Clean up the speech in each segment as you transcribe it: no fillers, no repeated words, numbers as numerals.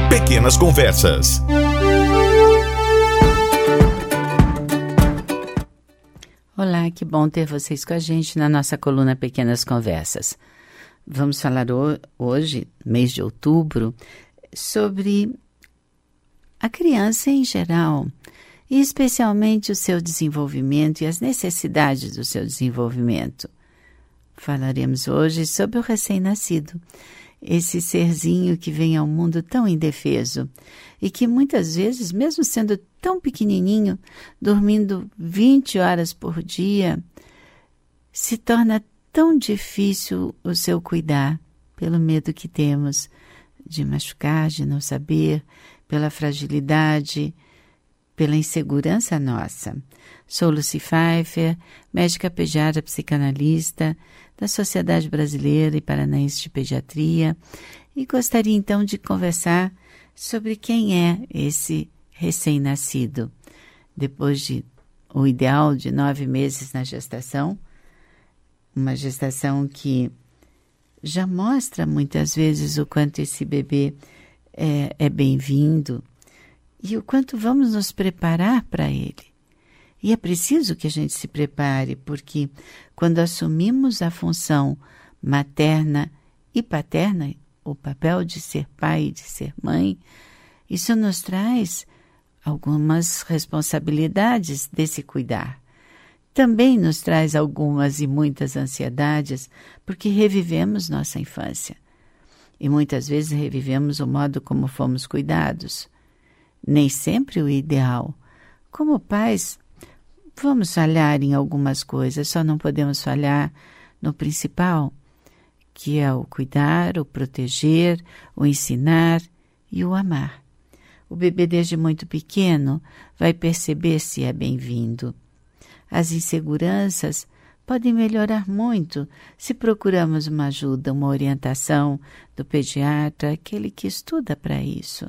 Pequenas Conversas. Olá, que bom ter vocês com a gente na nossa coluna Pequenas Conversas. Vamos falar hoje, mês de outubro, sobre a criança em geral, e especialmente o seu desenvolvimento e as necessidades do seu desenvolvimento. Falaremos hoje sobre o recém-nascido, esse serzinho que vem ao mundo tão indefeso e que muitas vezes, mesmo sendo tão pequenininho, dormindo 20 horas por dia, se torna tão difícil o seu cuidar pelo medo que temos de machucar, de não saber, pela fragilidade, pela insegurança nossa. Sou Lucy Pfeiffer, médica pediatra psicanalista da Sociedade Brasileira e Paranaense de Pediatria, e gostaria então de conversar sobre quem é esse recém-nascido. Depois de o ideal de 9 meses na gestação, uma gestação que já mostra muitas vezes o quanto esse bebê é bem-vindo e o quanto vamos nos preparar para ele. E é preciso que a gente se prepare, porque quando assumimos a função materna e paterna, o papel de ser pai e de ser mãe, isso nos traz algumas responsabilidades desse cuidar. Também nos traz algumas e muitas ansiedades, porque revivemos nossa infância. E muitas vezes revivemos o modo como fomos cuidados. Nem sempre o ideal. Como pais, vamos falhar em algumas coisas, só não podemos falhar no principal, que é o cuidar, o proteger, o ensinar e o amar. O bebê, desde muito pequeno, vai perceber se é bem-vindo. As inseguranças podem melhorar muito se procuramos uma ajuda, uma orientação do pediatra, aquele que estuda para isso.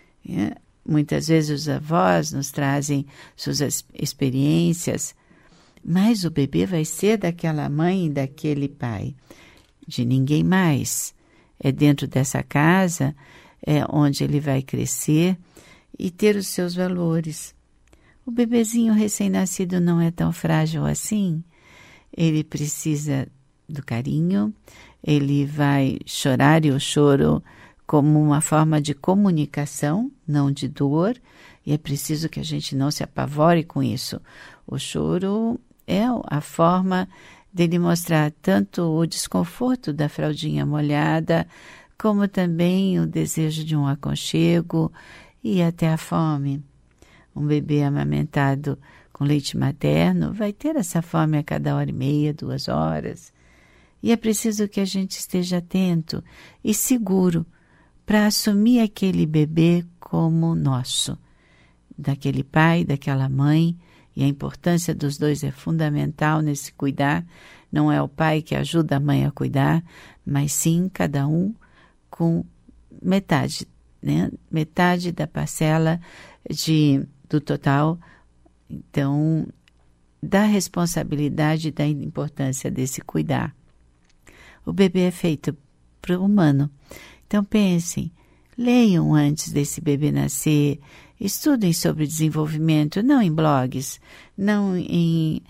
Muitas vezes os avós nos trazem suas experiências, mas o bebê vai ser daquela mãe e daquele pai, de ninguém mais. É dentro dessa casa onde ele vai crescer e ter os seus valores. O bebezinho recém-nascido não é tão frágil assim. Ele precisa do carinho, ele vai chorar, e o choro como uma forma de comunicação, não de dor, e é preciso que a gente não se apavore com isso. O choro é a forma dele mostrar tanto o desconforto da fraldinha molhada, como também o desejo de um aconchego e até a fome. Um bebê amamentado com leite materno vai ter essa fome a cada 1h30, 2 horas. E é preciso que a gente esteja atento e seguro para assumir aquele bebê como nosso, daquele pai, daquela mãe, e a importância dos dois é fundamental nesse cuidar. Não é o pai que ajuda a mãe a cuidar, mas sim cada um com metade, né? Metade da parcela do total. Então, da responsabilidade e da importância desse cuidar. O bebê é feito para o humano. Então pensem, leiam antes desse bebê nascer, estudem sobre desenvolvimento, não em blogs, não em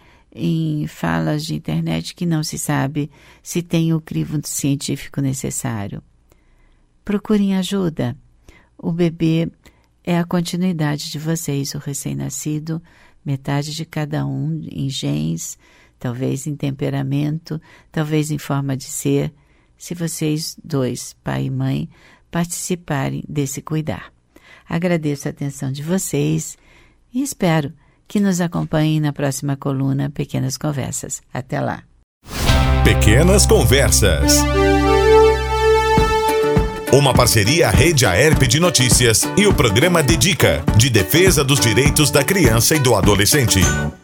falas de internet que não se sabe se tem o crivo científico necessário. Procurem ajuda. O bebê é a continuidade de vocês, o recém-nascido, metade de cada um em genes, talvez em temperamento, talvez em forma de ser, se vocês dois, pai e mãe, participarem desse cuidar. Agradeço a atenção de vocês e espero que nos acompanhem na próxima coluna Pequenas Conversas. Até lá. Pequenas Conversas. Uma parceria Rede Aerp de Notícias e o programa Dedica, de defesa dos direitos da criança e do adolescente.